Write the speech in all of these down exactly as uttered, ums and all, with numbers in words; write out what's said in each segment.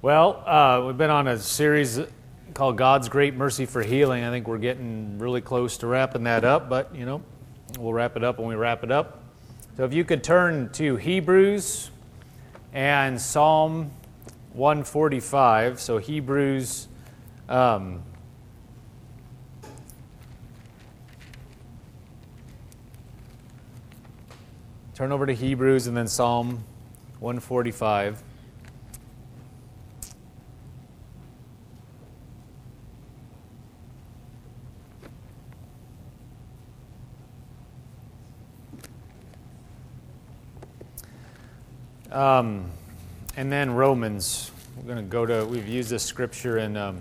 Well, uh, we've been on a series called God's Great Mercy for Healing. I think we're getting really close to wrapping that up, but, you know, we'll wrap it up when we wrap it up. So if you could turn to Hebrews and Psalm one forty-five. So Hebrews, um, turn over to Hebrews and then Psalm one forty-five. Um, and then Romans. We're going to go to, we've used this scripture in, um,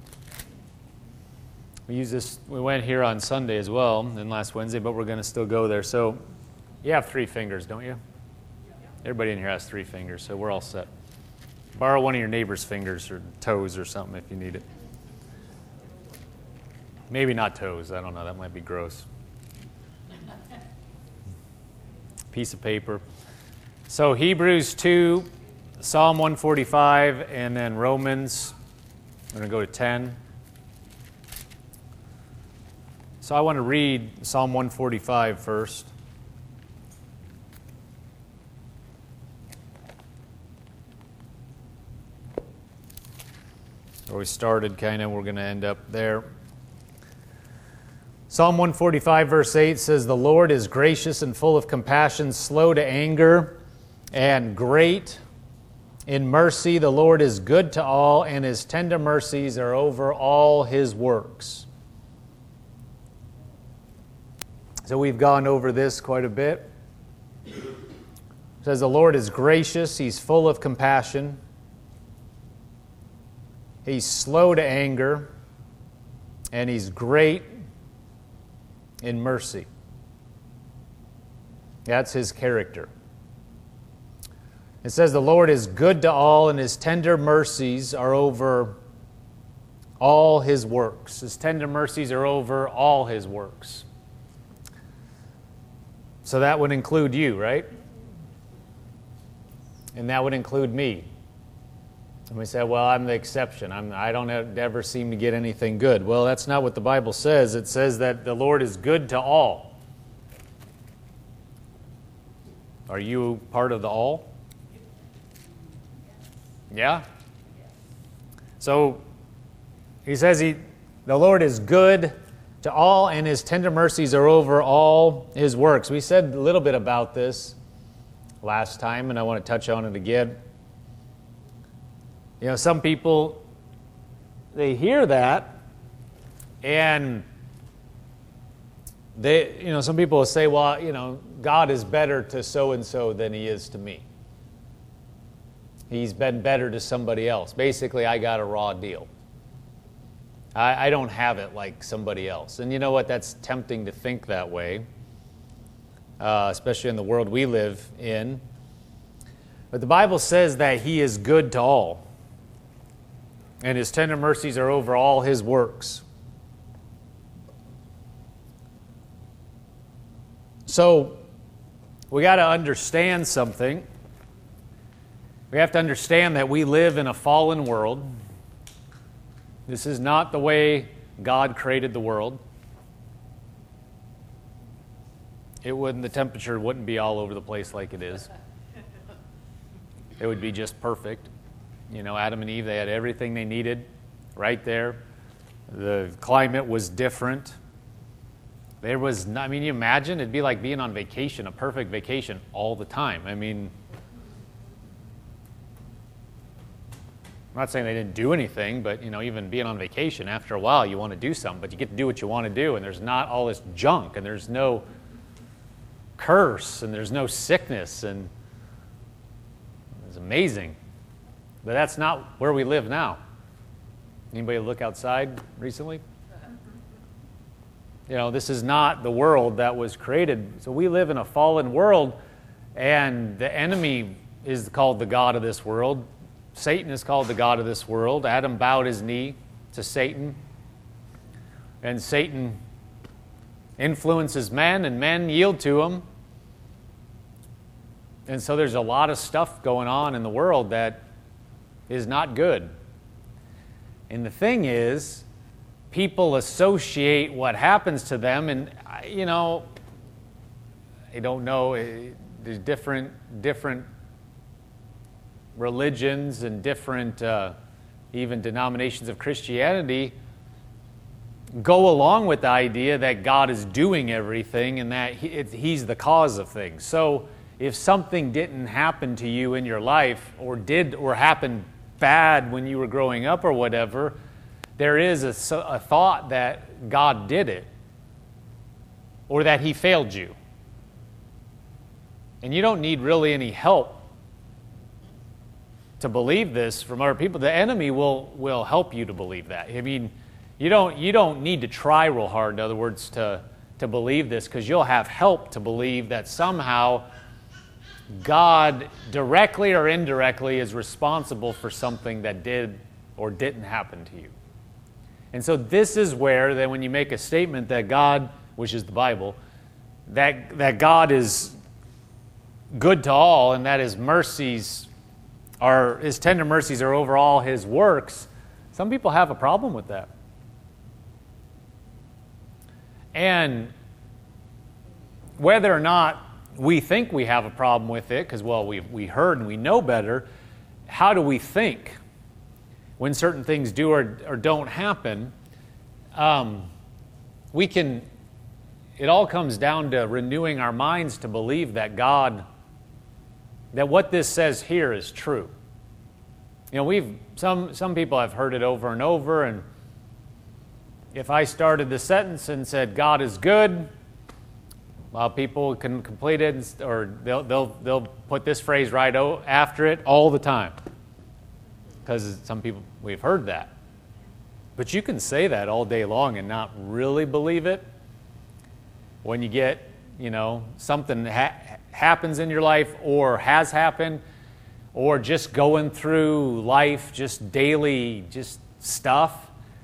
we use this, we went here on Sunday as well, and last Wednesday, but we're going to still go there. So you have three fingers, don't you? Everybody in here has three fingers, so we're all set. Borrow one of your neighbor's fingers or toes or something if you need it. Maybe not toes, I don't know, that might be gross. Piece of paper. So Hebrews two, Psalm one forty-five, and then Romans. I'm going to go to ten. So I want to read Psalm one forty-five first. Where we started, kind of, we're going to end up there. Psalm one forty-five, verse eight says, "The Lord is gracious and full of compassion, slow to anger, and great in mercy. The Lord is good to all, and his tender mercies are over all his works." So we've gone over this quite a bit. It says the Lord is gracious, he's full of compassion, he's slow to anger, and he's great in mercy. That's his character. It says the Lord is good to all, and his tender mercies are over all his works. His tender mercies are over all his works. So that would include you, right? And that would include me. And we say, well, I'm the exception. I'm, I don't ever seem to get anything good. Well, that's not what the Bible says. It says that the Lord is good to all. Are you part of the all? Yeah? So he says he, the Lord is good to all, and his tender mercies are over all his works. We said a little bit about this last time, and I want to touch on it again. You know, some people, they hear that, and they, you know, some people will say, well, you know, God is better to so-and-so than he is to me. He's been better to somebody else. Basically, I got a raw deal. I, I don't have it like somebody else. And you know what? That's tempting to think that way, uh, especially in the world we live in. But the Bible says that he is good to all, and his tender mercies are over all his works. So we got to understand something. We have to understand that we live in a fallen world. This is not the way God created the world. It wouldn't, the temperature wouldn't be all over the place like it is. It would be just perfect. You know, Adam and Eve, they had everything they needed right there. The climate was different. There was, I mean, you imagine, it'd be like being on vacation, a perfect vacation all the time. I mean, I'm not saying they didn't do anything, but, you know, even being on vacation, after a while, you want to do something, but you get to do what you want to do, and there's not all this junk, and there's no curse, and there's no sickness, and it's amazing. But that's not where we live now. Anybody look outside recently? You know, this is not the world that was created. So we live in a fallen world, and the enemy is called the god of this world. Satan is called the god of this world. Adam bowed his knee to Satan, and Satan influences men, and men yield to him. And so there's a lot of stuff going on in the world that is not good. And the thing is, people associate what happens to them, and, you know, I don't know, there's different, different religions and different, uh, even denominations of Christianity go along with the idea that God is doing everything and that he, it, He's the cause of things. So if something didn't happen to you in your life, or did, or happened bad when you were growing up or whatever, there is a, a thought that God did it, or that He failed you. And you don't need really any help to believe this from other people. The enemy will, will help you to believe that. I mean, you don't, you don't need to try real hard, in other words, to, to believe this, because you'll have help to believe that somehow God, directly or indirectly, is responsible for something that did or didn't happen to you. And so this is where, then, when you make a statement that God, which is the Bible, that, that God is good to all, and that His mercies are, His tender mercies are over all His works, some people have a problem with that. And whether or not we think we have a problem with it, because, well, we we heard and we know better, how do we think when certain things do or, or don't happen? Um, we can, it all comes down to renewing our minds to believe that God, that what this says here is true. You know, we've, some, some people have heard it over and over, and if I started the sentence and said, God is good, well, people can complete it, or they'll, they'll, they'll put this phrase right after it all the time. Because some people, we've heard that. But you can say that all day long and not really believe it. When you get, you know, something ha- happens in your life, or has happened, or just going through life, just daily, just stuff.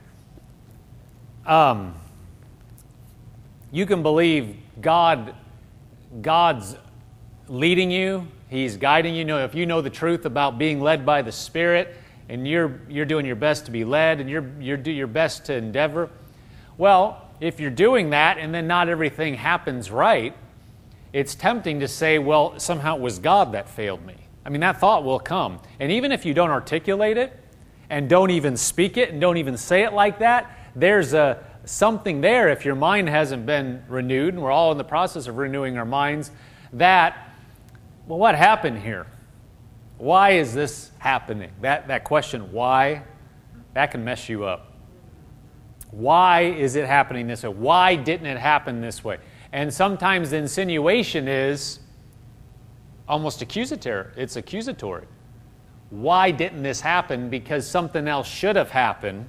Um, you can believe God, God's leading you. He's guiding you. You know, if you know the truth about being led by the Spirit, and you're you're doing your best to be led, and you're you're do your best to endeavor. Well, if you're doing that, and then not everything happens right, it's tempting to say, well, somehow it was God that failed me. I mean, that thought will come. And even if you don't articulate it, and don't even speak it, and don't even say it like that, there's a something there, if your mind hasn't been renewed, and we're all in the process of renewing our minds, that, well, what happened here? Why is this happening? That, that question, why, that can mess you up. Why is it happening this way? Why didn't it happen this way? And sometimes the insinuation is almost accusatory. It's accusatory. Why didn't this happen? Because something else should have happened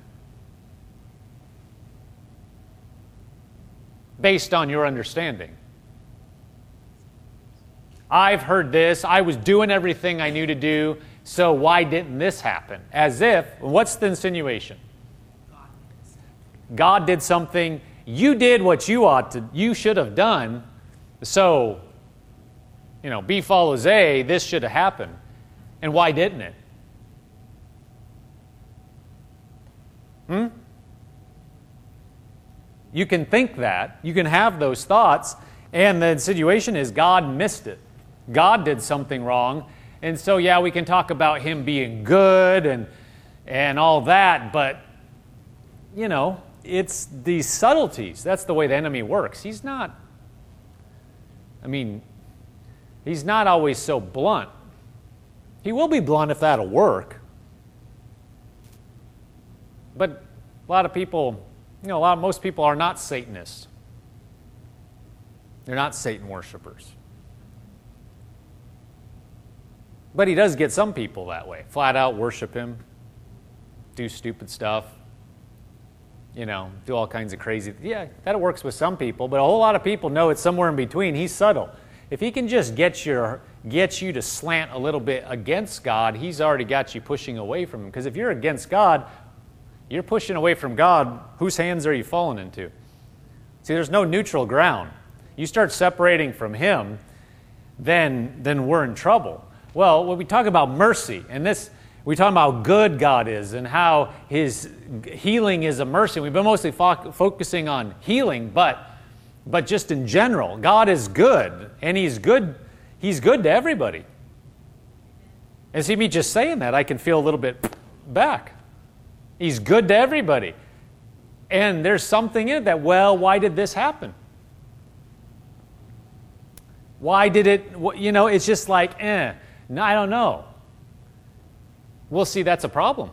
based on your understanding. I've heard this, I was doing everything I knew to do, so why didn't this happen? As if, what's the insinuation? God did something, you did what you ought to, you should have done, so, you know, B follows A, this should have happened. And why didn't it? Hmm? You can think that, you can have those thoughts, and the situation is God missed it. God did something wrong. And so, yeah, we can talk about Him being good and and all that, but, you know, it's these subtleties. That's the way the enemy works. He's not, I mean, he's not always so blunt. He will be blunt if that'll work. But a lot of people, you know, a lot, most people are not Satanists. They're not Satan worshipers. But he does get some people that way. Flat out worship him, do stupid stuff, you know, do all kinds of crazy. Yeah, that works with some people, but a whole lot of people know it's somewhere in between. He's subtle. If he can just get your get you to slant a little bit against God, he's already got you pushing away from him. Because if you're against God, you're pushing away from God. Whose hands are you falling into? See, there's no neutral ground. You start separating from Him, then, then we're in trouble. Well, when we talk about mercy, and this, We're talking about how good God is and how His healing is a mercy. We've been mostly fo- focusing on healing, but but just in general, God is good, and He's good. He's good to everybody. And see me just saying that, I can feel a little bit back. He's good to everybody. And there's something in it that, well, why did this happen? Why did it, you know, it's just like, eh, no, I don't know. We'll see, that's a problem.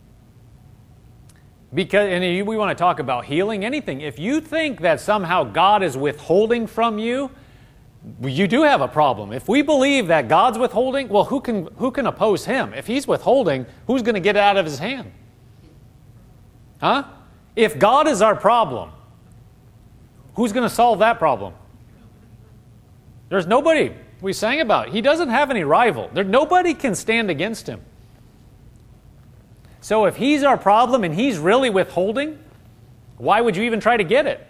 Because, and we want to talk about healing, anything. If you think that somehow God is withholding from you, you do have a problem. If we believe that God's withholding, well, who can who can oppose Him? If He's withholding, who's going to get it out of His hand? Huh? If God is our problem, who's going to solve that problem? There's nobody. We sang about it. He doesn't have any rival. There, nobody can stand against Him. So if He's our problem and He's really withholding, why would you even try to get it?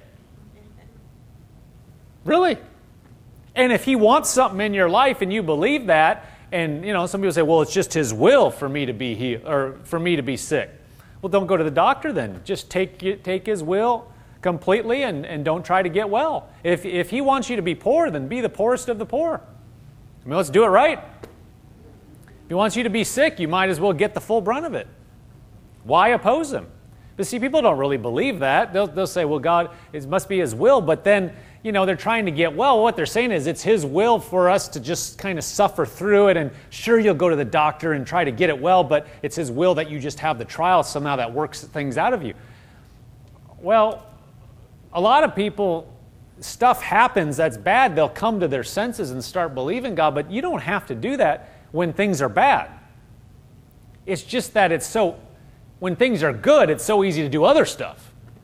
Really? And if He wants something in your life and you believe that, and you know, some people say, well, it's just His will for me to be healed, or for me to be sick. Well, don't go to the doctor then. Just take take His will completely and, and don't try to get well. If if He wants you to be poor, then be the poorest of the poor. I mean, let's do it right. If He wants you to be sick, you might as well get the full brunt of it. Why oppose Him? But see, people don't really believe that. They'll, they'll say, well, God, it must be His will, but then, you know, they're trying to get well. What they're saying is it's His will for us to just kind of suffer through it, and sure, you'll go to the doctor and try to get it well, but it's His will that you just have the trial somehow that works things out of you. Well, a lot of people, stuff happens that's bad, they'll come to their senses and start believing God, but you don't have to do that when things are bad. It's just that it's so, when things are good, it's so easy to do other stuff.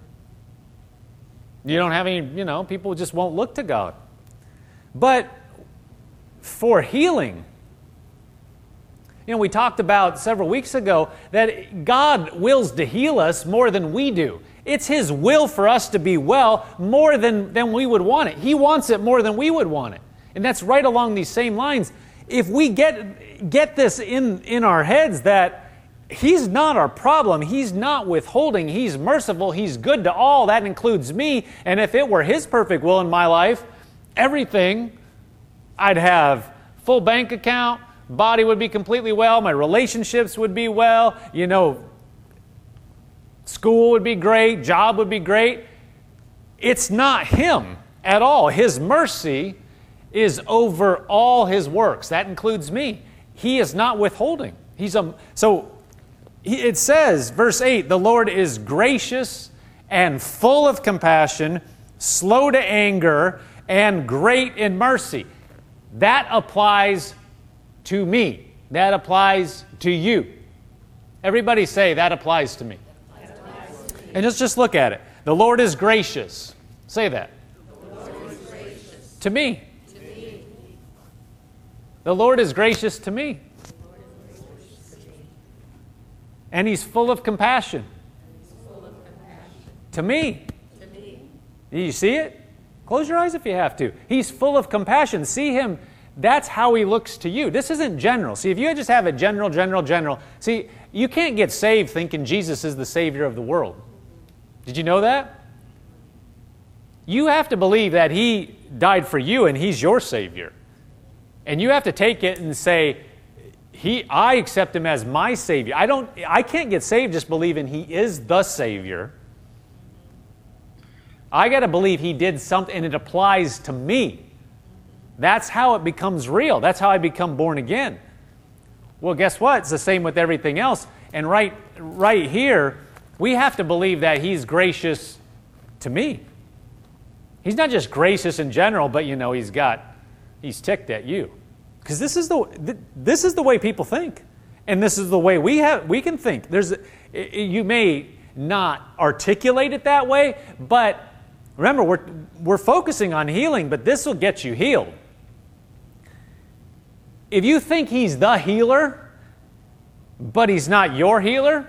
You don't have any, you know, people just won't look to God. But for healing, you know, we talked about several weeks ago that God wills to heal us more than we do. It's His will for us to be well more than, than we would want it. He wants it more than we would want it. And that's right along these same lines. If we get, get this in, in our heads that He's not our problem. He's not withholding. He's merciful. He's good to all. That includes me. And if it were His perfect will in my life, everything, I'd have full bank account, body would be completely well, my relationships would be well, you know, school would be great, job would be great. It's not Him at all. His mercy is over all His works. That includes me. He is not withholding. He's a, so it says, verse eight, the Lord is gracious and full of compassion, slow to anger, and great in mercy. That applies to me. That applies to you. Everybody say, that applies to me. That applies to me. And just, just look at it. The Lord is gracious. Say that. The Lord is gracious. To me. To me. The Lord is gracious to me. And He's full of compassion. Full of compassion. To me. To me. Do you see it? Close your eyes if you have to. He's full of compassion. See Him. That's how He looks to you. This isn't general. See, if you just have a general, general, general. See, you can't get saved thinking Jesus is the Savior of the world. Did you know that? You have to believe that He died for you and He's your Savior. And you have to take it and say, He, I accept Him as my Savior. I don't, I can't get saved just believing He is the Savior. I got to believe He did something and it applies to me. That's how it becomes real. That's how I become born again. Well, guess what? It's the same with everything else. And right, right here, we have to believe that He's gracious to me. He's not just gracious in general, but you know, He's got, He's ticked at you. Because this is the this is the way people think, and this is the way we have we can think. There's you may not articulate it that way, but remember we're we're focusing on healing, but this will get you healed. If you think He's the healer, but He's not your healer,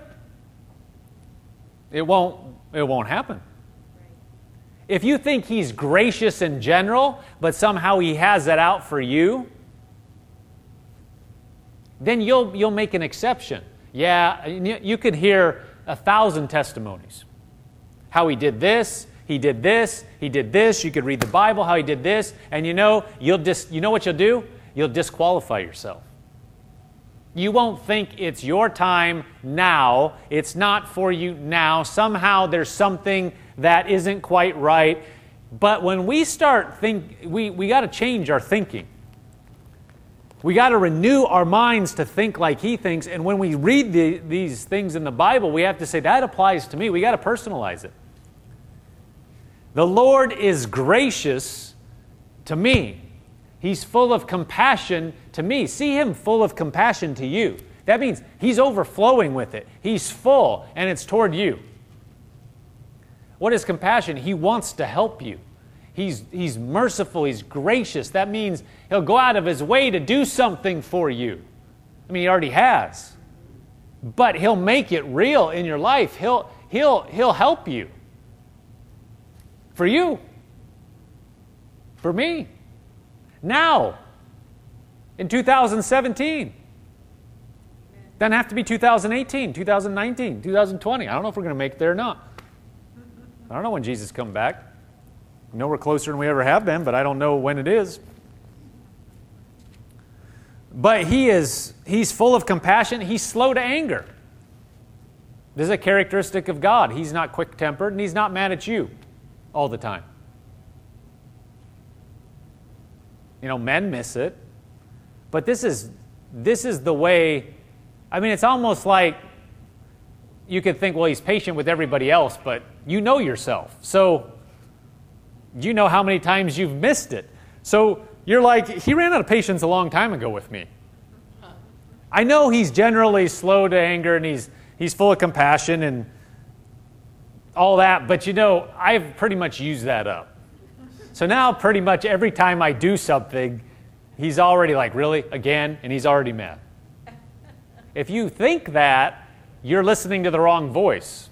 it won't it won't happen. If you think He's gracious in general, but somehow He has that out for you, then you'll you'll make an exception. Yeah, you could hear a thousand testimonies. How he did this, he did this, he did this. You could read the Bible, how he did this. And you know, you'll dis- you know what you'll do? You'll disqualify yourself. You won't think it's your time now. It's not for you now. Somehow there's something that isn't quite right. But when we start think, we, we got to change our thinking. We got to renew our minds to think like he thinks. And when we read the, these things in the Bible, we have to say, that applies to me. We got to personalize it. The Lord is gracious to me. He's full of compassion to me. See him full of compassion to you. That means he's overflowing with it. He's full, and it's toward you. What is compassion? He wants to help you. He's, he's merciful. He's gracious. That means he'll go out of his way to do something for you. I mean, he already has. But he'll make it real in your life. He'll, he'll, he'll help you. For you. For me. Now. In two thousand seventeen. Doesn't have to be two thousand eighteen, two thousand nineteen, two thousand twenty. I don't know if we're going to make it there or not. I don't know when Jesus comes back. I know we're closer than we ever have been, but I don't know when it is. But he is, he's full of compassion. He's slow to anger. This is a characteristic of God. He's not quick-tempered, and he's not mad at you all the time. You know, men miss it. But this is, this is the way, I mean, it's almost like you could think, well, he's patient with everybody else, but you know yourself. So you know how many times you've missed it. So you're like, he ran out of patience a long time ago with me. I know he's generally slow to anger and he's he's full of compassion and all that, but you know, I've pretty much used that up. So now pretty much every time I do something, he's already like, really? Again? And he's already mad. If you think that, you're listening to the wrong voice.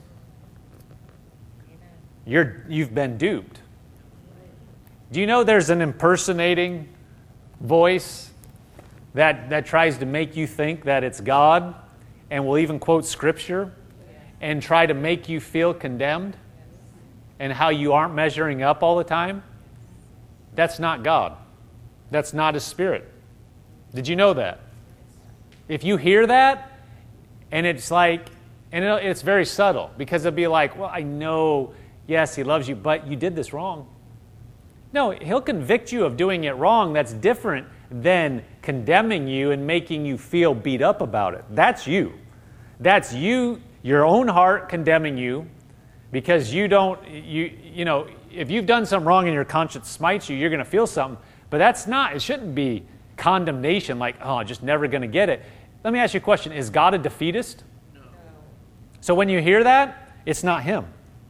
You're, you've been duped. Do you know there's an impersonating voice that, that tries to make you think that it's God and will even quote Scripture and try to make you feel condemned and how you aren't measuring up all the time? That's not God. That's not His Spirit. Did you know that? If you hear that, and it's like, and it's very subtle, because it'll be like, well, I know, yes, He loves you, but you did this wrong. No, He'll convict you of doing it wrong. That's different than condemning you and making you feel beat up about it. That's you. That's you, your own heart condemning you because you don't, you, you know, if you've done something wrong and your conscience smites you, you're going to feel something. But that's not, it shouldn't be condemnation like, oh, I'm just never going to get it. Let me ask you a question. Is God a defeatist? No. So when you hear that, it's not Him.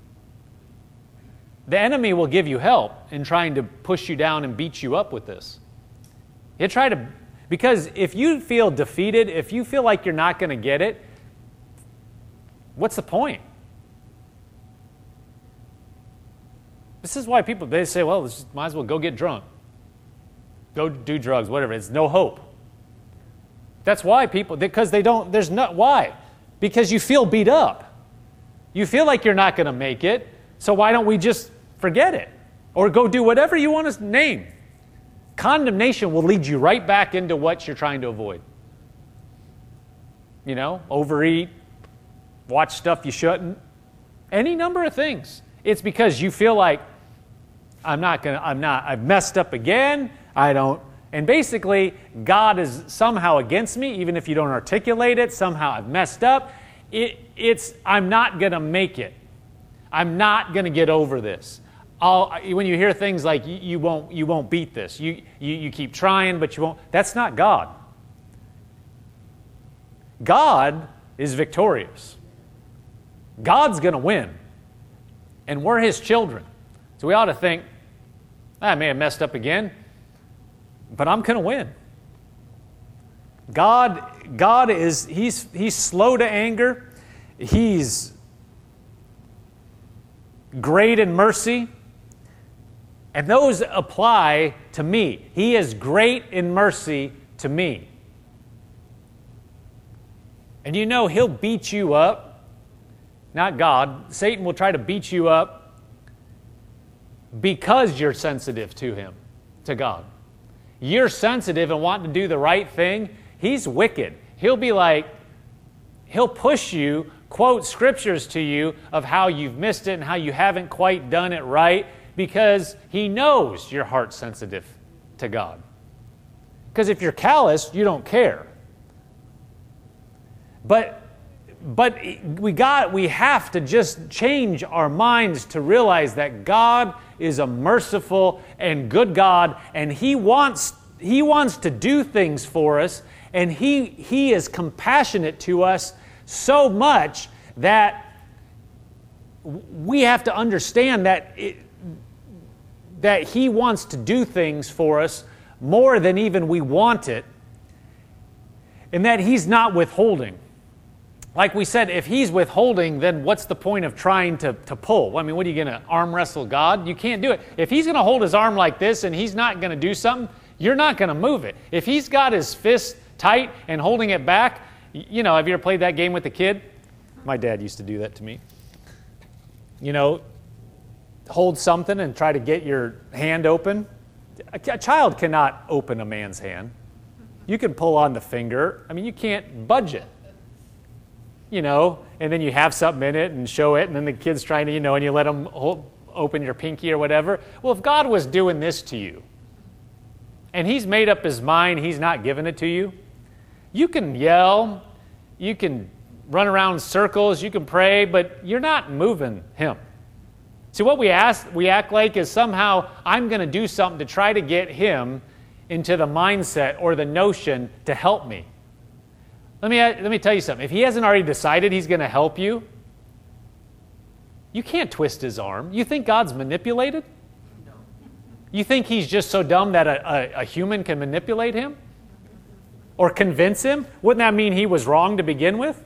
The enemy will give you help in trying to push you down and beat you up with this. He'll try to, because if you feel defeated, if you feel like you're not going to get it, what's the point? This is why people, they say, well, let's just, might as well go get drunk. Go do drugs, whatever. It's no hope. That's why people, because they don't, there's not, why? Because you feel beat up. You feel like you're not going to make it, so why don't we just forget it? Or go do whatever you want to name. Condemnation will lead you right back into what you're trying to avoid. You know, overeat, watch stuff you shouldn't, any number of things. It's because you feel like, I'm not going to, I'm not, I've messed up again, I don't, and basically, God is somehow against me, even if you don't articulate it, somehow I've messed up. It, it's, I'm not going to make it. I'm not going to get over this. I'll, when you hear things like, you, you, won't, you won't beat this, you, you, you keep trying, but you won't, that's not God. God is victorious. God's going to win. And we're His children. So we ought to think, I may have messed up again, but I'm going to win. God, God is, he's, he's slow to anger. He's great in mercy. And those apply to me. He is great in mercy to me. And you know he'll beat you up. Not God. Satan will try to beat you up because you're sensitive to him, to God. You're sensitive and want to do the right thing. He's wicked. He'll be like, he'll push you, quote scriptures to you of how you've missed it and how you haven't quite done it right because he knows your heart's sensitive to God. Because if you're callous, you don't care. But but we got we have to just change our minds to realize that God is a merciful and good God, and He wants He wants to do things for us, and He He is compassionate to us so much that we have to understand that it, that He wants to do things for us more than even we want it, and that He's not withholding. Like we said, if He's withholding, then what's the point of trying to, to pull? I mean, what are you going to arm wrestle God? You can't do it. If He's going to hold His arm like this and He's not going to do something, you're not going to move it. If He's got His fist tight and holding it back, you know, have you ever played that game with a kid? My dad used to do that to me. You know, hold something and try to get your hand open. A, a child cannot open a man's hand. You can pull on the finger. I mean, you can't budge it. You know, and then you have something in it and show it, and then the kid's trying to, you know, and you let them hold, open your pinky or whatever. Well, if God was doing this to you, and He's made up His mind, He's not giving it to you, you can yell, you can run around in circles, you can pray, but you're not moving Him. See, what we ask, we act like is somehow I'm going to do something to try to get Him into the mindset or the notion to help me. Let me, let me tell you something. If He hasn't already decided He's going to help you, you can't twist His arm. You think God's manipulated? No. You think He's just so dumb that a, a, a human can manipulate Him? Or convince Him? Wouldn't that mean He was wrong to begin with?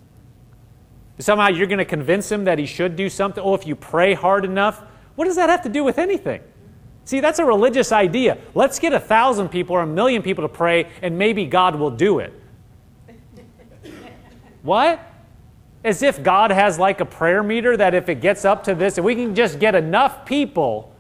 Somehow you're going to convince Him that He should do something? Oh, if you pray hard enough? What does that have to do with anything? See, that's a religious idea. Let's get a thousand people or a million people to pray, and maybe God will do it. What? As if God has like a prayer meter that if it gets up to this, if we can just get enough people,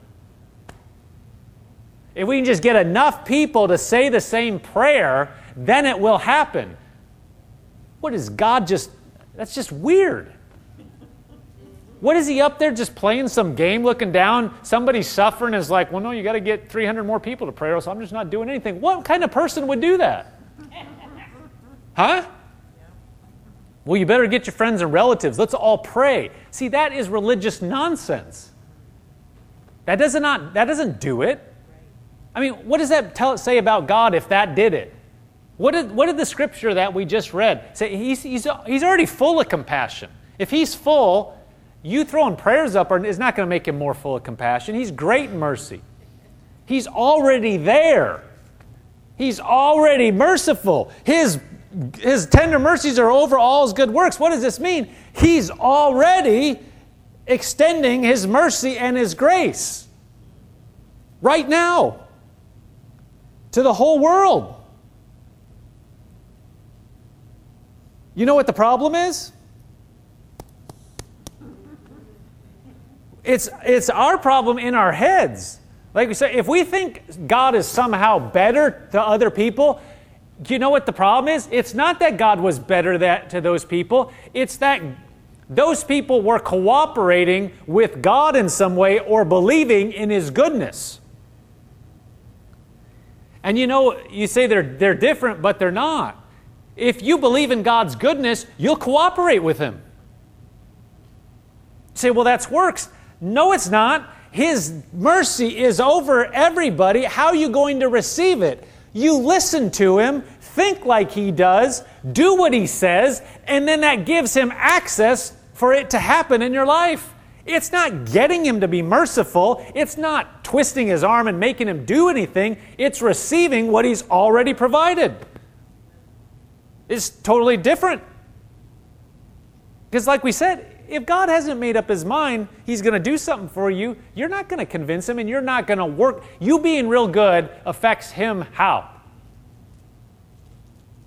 if we can just get enough people to say the same prayer, then it will happen. What is God just, that's just weird. What is He up there just playing some game, looking down, somebody's suffering, is like, well, no, you got to get three hundred more people to pray, so I'm just not doing anything. What kind of person would do that? Huh? Well, you better get your friends and relatives. Let's all pray. See, that is religious nonsense. That does not, that doesn't do it. I mean, what does that tell, say about God if that did it? What did, what did the scripture that we just read say? He's, he's, he's already full of compassion. If He's full, you throwing prayers up is not going to make Him more full of compassion. He's great in mercy. He's already there. He's already merciful. His His tender mercies are over all His good works. What does this mean? He's already extending His mercy and His grace right now to the whole world. You know what the problem is? It's, it's our problem in our heads. Like we say, if we think God is somehow better to other people, do you know what the problem is? It's not that God was better that, to those people. It's that those people were cooperating with God in some way or believing in His goodness. And you know, you say they're, they're different, but they're not. If you believe in God's goodness, you'll cooperate with Him. You say, well, that's works. No, it's not. His mercy is over everybody. How are you going to receive it? You listen to Him, think like He does, do what He says, and then that gives Him access for it to happen in your life. It's not getting Him to be merciful. It's not twisting His arm and making Him do anything. It's receiving what He's already provided. It's totally different. Because like we said, if God hasn't made up His mind He's going to do something for you, you're not going to convince Him and you're not going to work. You being real good affects Him how?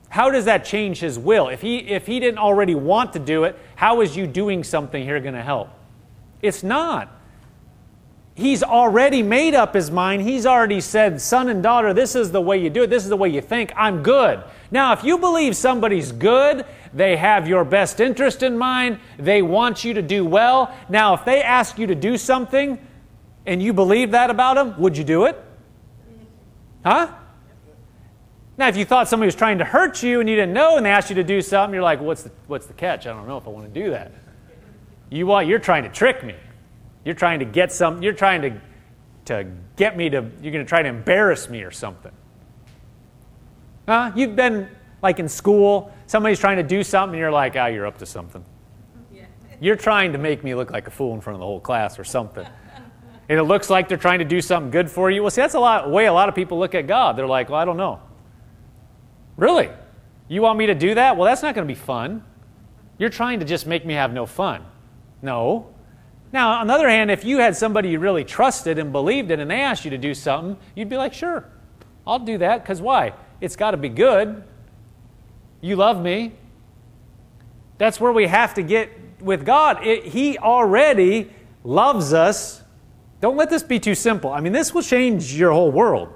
How does that change his will? If he, if he didn't already want to do it, how is you doing something here going to help? It's not. He's already made up his mind. He's already said, son and daughter, this is the way you do it. This is the way you think. I'm good. Now, if you believe somebody's good, they have your best interest in mind, they want you to do well. Now, if they ask you to do something and you believe that about them, would you do it? Huh? Now, if you thought somebody was trying to hurt you and you didn't know and they asked you to do something, you're like, what's the, what's the catch? I don't know if I want to do that. You want, you're trying to trick me. You're trying to get some, you're trying to, to get me to, you're going to try to embarrass me or something. Huh? You've been like in school, somebody's trying to do something and you're like, ah, oh, you're up to something. Yeah. You're trying to make me look like a fool in front of the whole class or something. And it looks like they're trying to do something good for you. Well, see, that's a lot, way a lot of people look at God. They're like, well, I don't know. Really? You want me to do that? Well, that's not going to be fun. You're trying to just make me have no fun. No. Now, on the other hand, if you had somebody you really trusted and believed in and they asked you to do something, you'd be like, sure, I'll do that. Because why? It's got to be good. You love me. That's where we have to get with God. It, he already loves us. Don't let this be too simple. I mean, this will change your whole world.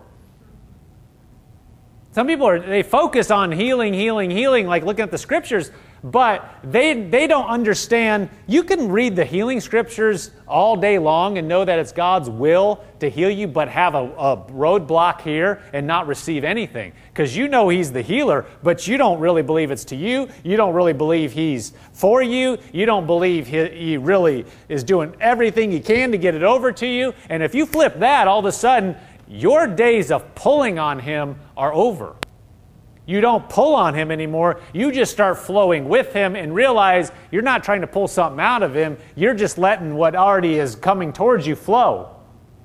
Some people are, they focus on healing, healing, healing, like looking at the scriptures, but they, they don't understand. You can read the healing scriptures all day long and know that it's God's will to heal you, but have a, a roadblock here and not receive anything. Because you know He's the healer, but you don't really believe it's to you. You don't really believe He's for you. You don't believe He, he really is doing everything He can to get it over to you. And if you flip that, all of a sudden, your days of pulling on Him are over. You don't pull on Him anymore. You just start flowing with Him and realize you're not trying to pull something out of Him. You're just letting what already is coming towards you flow.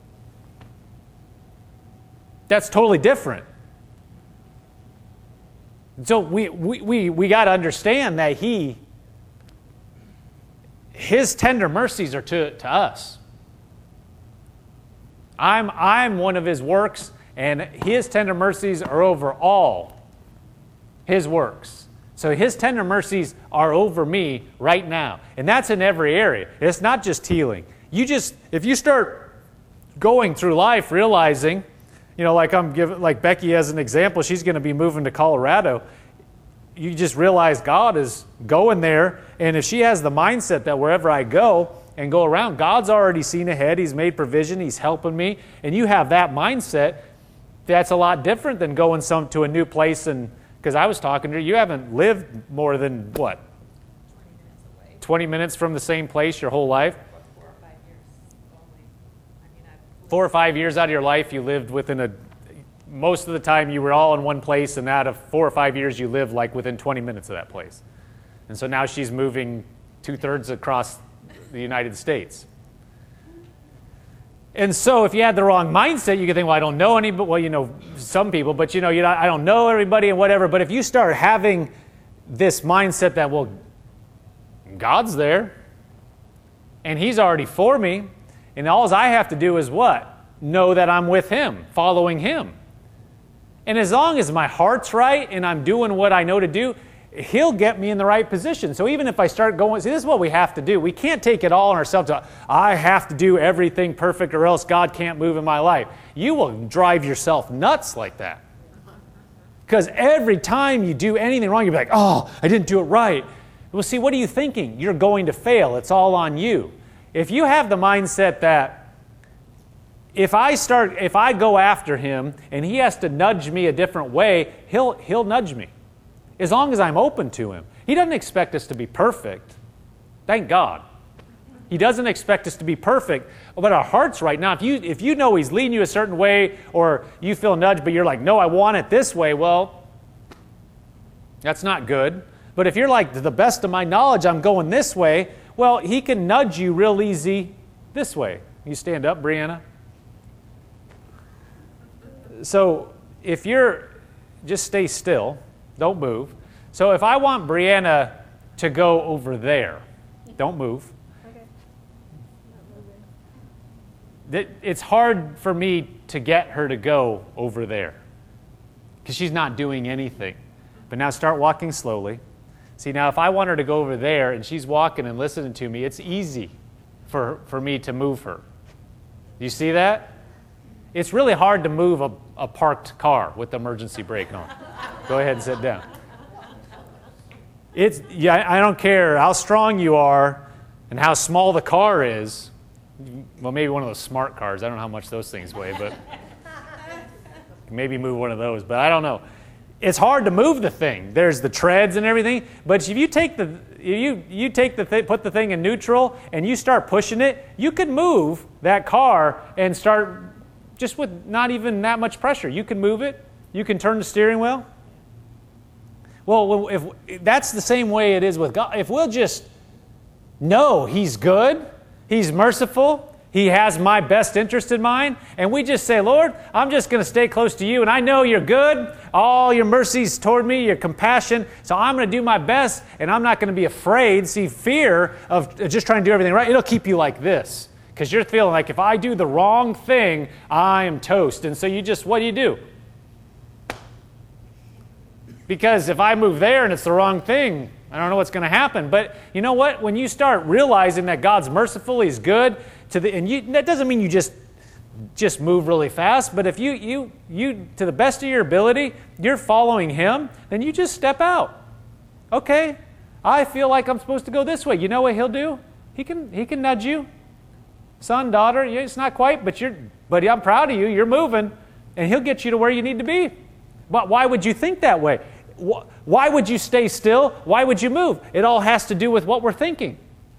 That's totally different. So we, we, we, we got to understand that He, His tender mercies are to, to us. I'm, I'm one of His works, and His tender mercies are over all His works. So His tender mercies are over me right now. And that's in every area. It's not just healing. You just, if you start going through life realizing, you know, like I'm giving, like Becky as an example, she's going to be moving to Colorado. You just realize God is going there, and if she has the mindset that wherever I go and go around, God's already seen ahead, He's made provision, He's helping me, and you have that mindset, that's a lot different than going some to a new place. And because I was talking to her, you haven't lived more than what? twenty minutes away. twenty minutes from the same place your whole life? Four or five years only. I mean, I've Four or five years out of your life you lived within a, most of the time you were all in one place, and out of four or five years you lived like within twenty minutes of that place. And so now she's moving two-thirds across the United States. And so if you had the wrong mindset, you could think, well, I don't know any, but well, you know, some people, but you know, you know, I don't know everybody and whatever. But if you start having this mindset that, well, God's there and He's already for me, and all I have to do is what? Know that I'm with Him, following Him. And as long as my heart's right and I'm doing what I know to do, He'll get me in the right position. So even if I start going, see, this is what we have to do. We can't take it all on ourselves. To, I have to do everything perfect or else God can't move in my life. You will drive yourself nuts like that. Because every time you do anything wrong, you'll be like, oh, I didn't do it right. Well, see, what are you thinking? You're going to fail. It's all on you. If you have the mindset that if I start, if I go after Him and He has to nudge me a different way, He'll, he'll nudge me. As long as I'm open to Him. He doesn't expect us to be perfect. Thank God. He doesn't expect us to be perfect. But our heart's right. Now, if you, if you know He's leading you a certain way, or you feel nudged, but you're like, no, I want it this way, well, that's not good. But if you're like, to the best of my knowledge, I'm going this way, well, He can nudge you real easy this way. You stand up, Brianna. So if you're, just stay still. Don't move. So if I want Brianna to go over there, don't move. Okay. It's hard for me to get her to go over there because she's not doing anything. But now start walking slowly. See, now if I want her to go over there and she's walking and listening to me, it's easy for, for me to move her. Do you see that? It's really hard to move a, a parked car with the emergency brake on. Go ahead and sit down. It's, yeah, I don't care how strong you are and how small the car is. Well, maybe one of those smart cars. I don't know how much those things weigh, but maybe move one of those. But I don't know. It's hard to move the thing. There's the treads and everything. But if you take the you you take the th- put the thing in neutral and you start pushing it, you could move that car and start just with not even that much pressure. You can move it. You can turn the steering wheel. Well, if, if that's the same way it is with God. If we'll just know He's good, He's merciful, He has my best interest in mind, and we just say, Lord, I'm just going to stay close to you, and I know you're good, all your mercies toward me, your compassion, so I'm going to do my best, and I'm not going to be afraid. See, fear of just trying to do everything right, it'll keep you like this, because you're feeling like if I do the wrong thing, I am toast. And so you just, what do you do? Because if I move there and it's the wrong thing, I don't know what's going to happen. But you know what? When you start realizing that God's merciful, He's good, to the, and you, that doesn't mean you just just move really fast. But if you you you to the best of your ability, you're following Him, then you just step out. Okay, I feel like I'm supposed to go this way. You know what He'll do? He can He can nudge you, son, daughter. It's not quite, but you're but I'm proud of you. You're moving, and He'll get you to where you need to be. But why would you think that way? Why would you stay still? Why would you move? It all has to do with what we're thinking.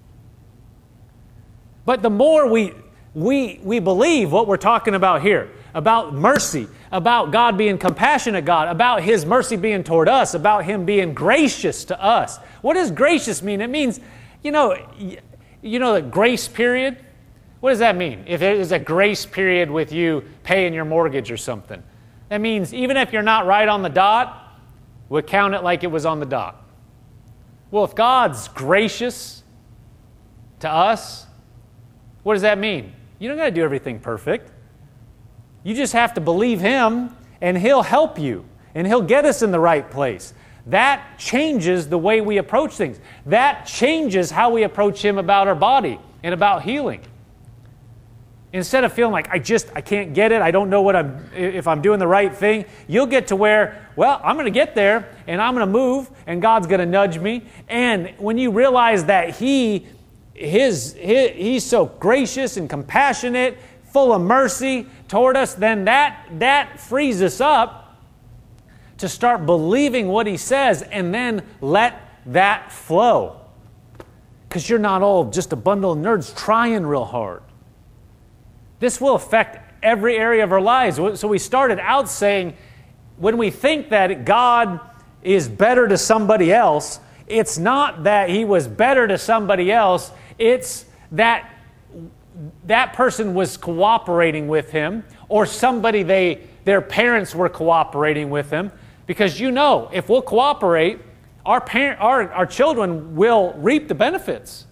But the more we we we believe what we're talking about here, about mercy, about God being compassionate God, about His mercy being toward us, about Him being gracious to us. What does gracious mean? It means, you know, you know the grace period? What does that mean? If there's a grace period with you paying your mortgage or something, that means even if you're not right on the dot, we'll count it like it was on the dot. Well, if God's gracious to us, what does that mean? You don't got to do everything perfect. You just have to believe Him, and He'll help you, and He'll get us in the right place. That changes the way we approach things. That changes how we approach Him about our body and about healing. Instead of feeling like, I just, I can't get it, I don't know what I'm, if I'm doing the right thing, you'll get to where, well, I'm going to get there, and I'm going to move, and God's going to nudge me. And when you realize that He, his, his, He's so gracious and compassionate, full of mercy toward us, then that, that frees us up to start believing what He says, and then let that flow. Because you're not all just a bundle of nerds trying real hard. This will affect every area of our lives. So we started out saying, when we think that God is better to somebody else, it's not that He was better to somebody else, it's that that person was cooperating with Him, or somebody, they their parents were cooperating with Him. Because you know, if we'll cooperate, our, parent, our, our children will reap the benefits.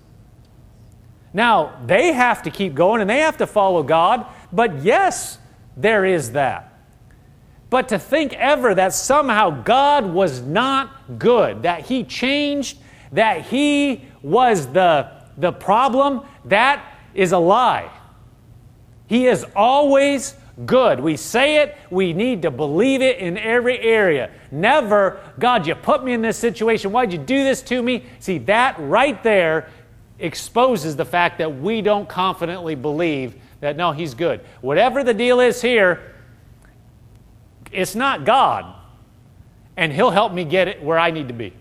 Now, they have to keep going and they have to follow God, but yes, there is that. But to think ever that somehow God was not good, that He changed, that He was the, the problem, that is a lie. He is always good. We say it, we need to believe it in every area. Never, God, you put me in this situation, why'd you do this to me? See, that right there exposes the fact that we don't confidently believe that, no, He's good. Whatever the deal is here, it's not God, and He'll help me get it where I need to be.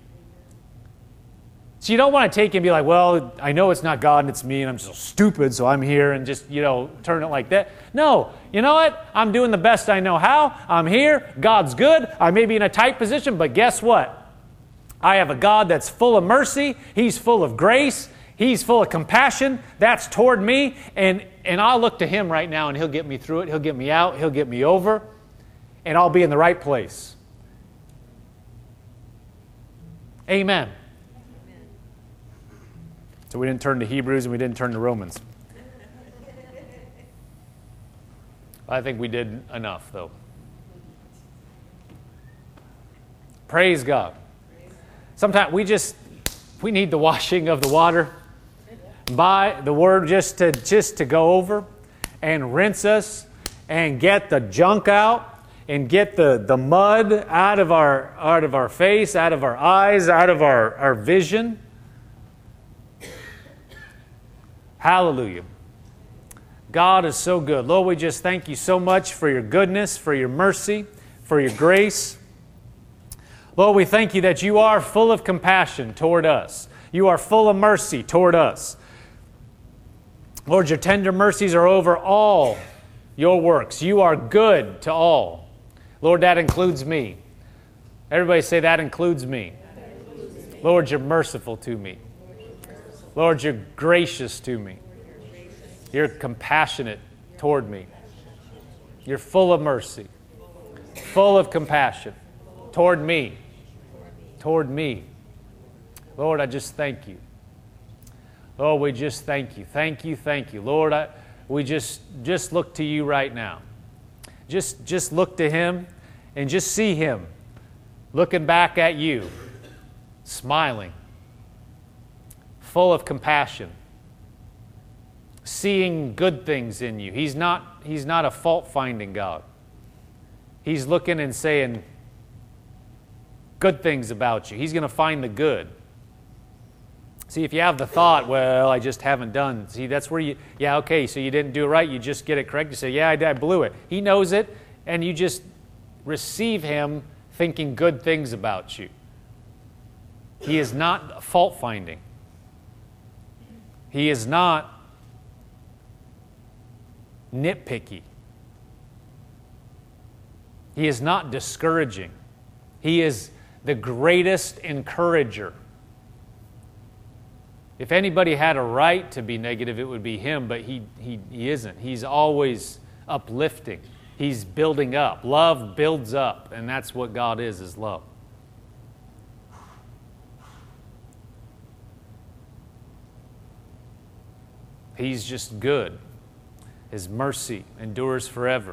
So you don't want to take and be like, well, I know it's not God and it's me and I'm so stupid, so I'm here, and just, you know, turn it like that. No, you know what? I'm doing the best I know how. I'm here. God's good. I may be in a tight position, but guess what? I have a God that's full of mercy. He's full of grace. He's full of compassion. That's toward me. And, and I'll look to Him right now, and He'll get me through it. He'll get me out. He'll get me over. And I'll be in the right place. Amen. Amen. So we didn't turn to Hebrews and we didn't turn to Romans. I think we did enough, though. Praise God. Sometimes we just, we need the washing of the water by the Word just to, just to go over and rinse us and get the junk out and get the, the mud out of our out of our face, out of our eyes, out of our, our vision. Hallelujah. God is so good. Lord, we just thank you so much for your goodness, for your mercy, for your grace. Lord, we thank you that you are full of compassion toward us. You are full of mercy toward us. Lord, your tender mercies are over all your works. You are good to all. Lord, that includes me. Everybody say, that includes me. That includes me. Lord, you're merciful to me. Lord, you're gracious to me. You're compassionate toward me. You're full of mercy, full of compassion toward me. Toward me. Lord, I just thank you. Lord, we just thank you. Thank you, thank you. Lord, I, we just, just look to you right now. Just, just look to Him and just see Him looking back at you, smiling, full of compassion, seeing good things in you. He's not, he's not a fault-finding God. He's looking and saying good things about you. He's going to find the good. See, if you have the thought, well, I just haven't done. See, that's where you, yeah, okay, so you didn't do it right. You just get it correct. You say, yeah, I, I blew it. He knows it, and you just receive Him thinking good things about you. He is not fault-finding. He is not nitpicky. He is not discouraging. He is the greatest encourager. If anybody had a right to be negative, it would be Him, but he, he, he isn't. He's always uplifting. He's building up. Love builds up, and that's what God is, is love. He's just good. His mercy endures forever.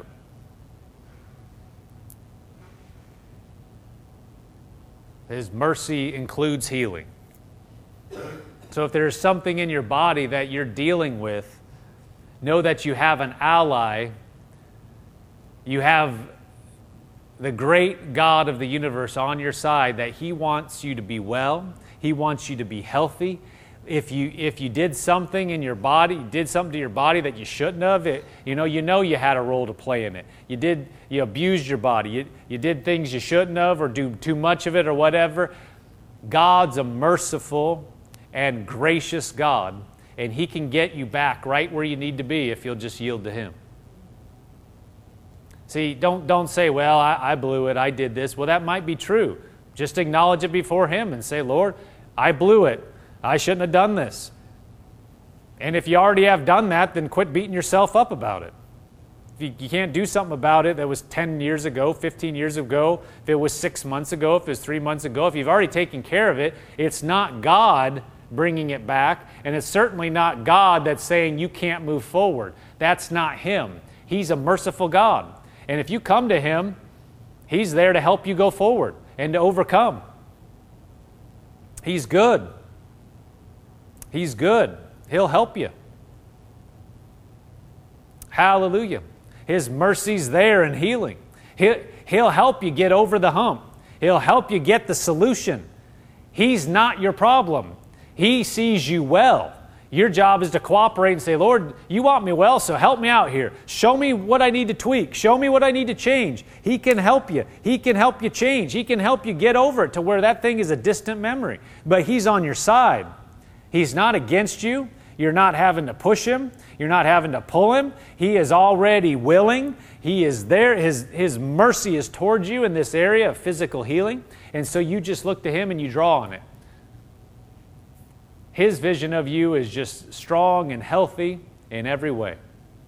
His mercy includes healing. So if there's something in your body that you're dealing with, know that you have an ally. You have the great God of the universe on your side, that He wants you to be well. He wants you to be healthy. If you if you did something in your body, you did something to your body that you shouldn't have, it, you know, you know you had a role to play in it. You did, you abused your body. You, you did things you shouldn't have, or do too much of it or whatever. God's a merciful and gracious God, and He can get you back right where you need to be if you'll just yield to Him. See, don't, don't say, well, I, I blew it, I did this. Well, that might be true. Just acknowledge it before Him and say, Lord, I blew it. I shouldn't have done this. And if you already have done that, then quit beating yourself up about it. If you, you can't do something about it that was ten years ago, fifteen years ago, if it was six months ago, if it was three months ago, if you've already taken care of it, it's not God bringing it back, and it's certainly not God that's saying you can't move forward. That's not Him. He's a merciful God. And if you come to Him, He's there to help you go forward and to overcome. He's good. He's good. He'll help you. Hallelujah. His mercy's there in healing. He'll, he'll help you get over the hump. He'll help you get the solution. He's not your problem. He sees you well. Your job is to cooperate and say, Lord, you want me well, so help me out here. Show me what I need to tweak. Show me what I need to change. He can help you. He can help you change. He can help you get over it to where that thing is a distant memory. But He's on your side. He's not against you. You're not having to push Him. You're not having to pull Him. He is already willing. He is there. His, his mercy is towards you in this area of physical healing. And so you just look to Him and you draw on it. His vision of you is just strong and healthy in every way.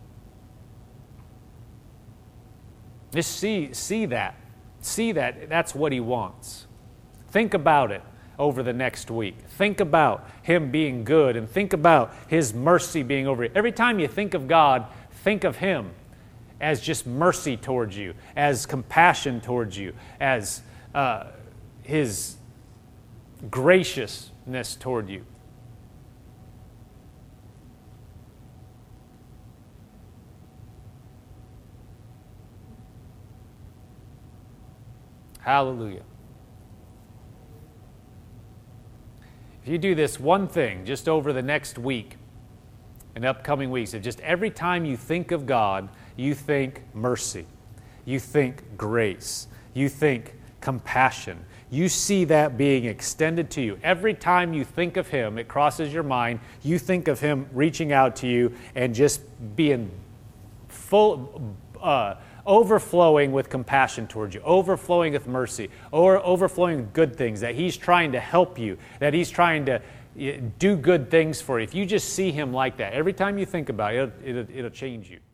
Just see, see that. See that. That's what He wants. Think about it over the next week. Think about Him being good, and think about His mercy being over you. Every time you think of God, think of Him as just mercy towards you, as compassion towards you, as uh, His graciousness toward you. Hallelujah. If you do this one thing just over the next week and upcoming weeks, if just every time you think of God, you think mercy, you think grace, you think compassion, you see that being extended to you. Every time you think of Him, it crosses your mind, you think of Him reaching out to you and just being full, uh, overflowing with compassion towards you, overflowing with mercy, or overflowing with good things, that He's trying to help you, that He's trying to do good things for you. If you just see Him like that, every time you think about it, it'll, it'll, it'll change you.